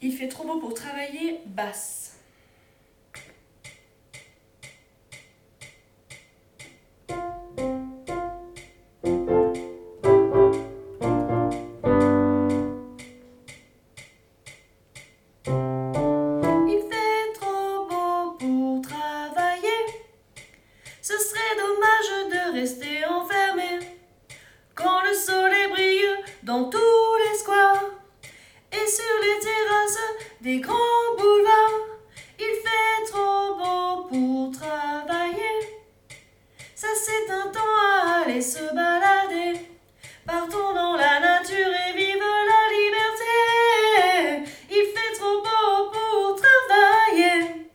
Il fait trop beau pour travailler, basse. Il fait trop beau pour travailler. Ce serait dommage de rester enfermé quand le soleil brille dans tous les squares et sur les terrasses des grands boulevards. Il fait trop beau pour travailler. Ça c'est un temps à aller se balader. Partons dans la nature et vive la liberté. Il fait trop beau pour travailler.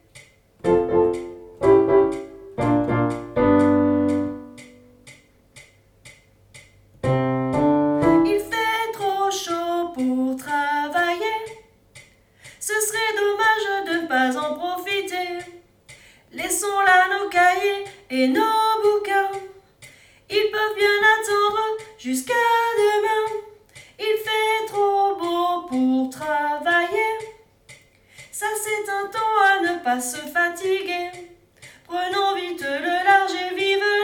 Il fait trop chaud pour travailler. Ce serait dommage de ne pas en profiter. Laissons là nos cahiers et nos bouquins. Ils peuvent bien attendre jusqu'à demain. Il fait trop beau pour travailler. Ça c'est un temps à ne pas se fatiguer. Prenons vite le large et vive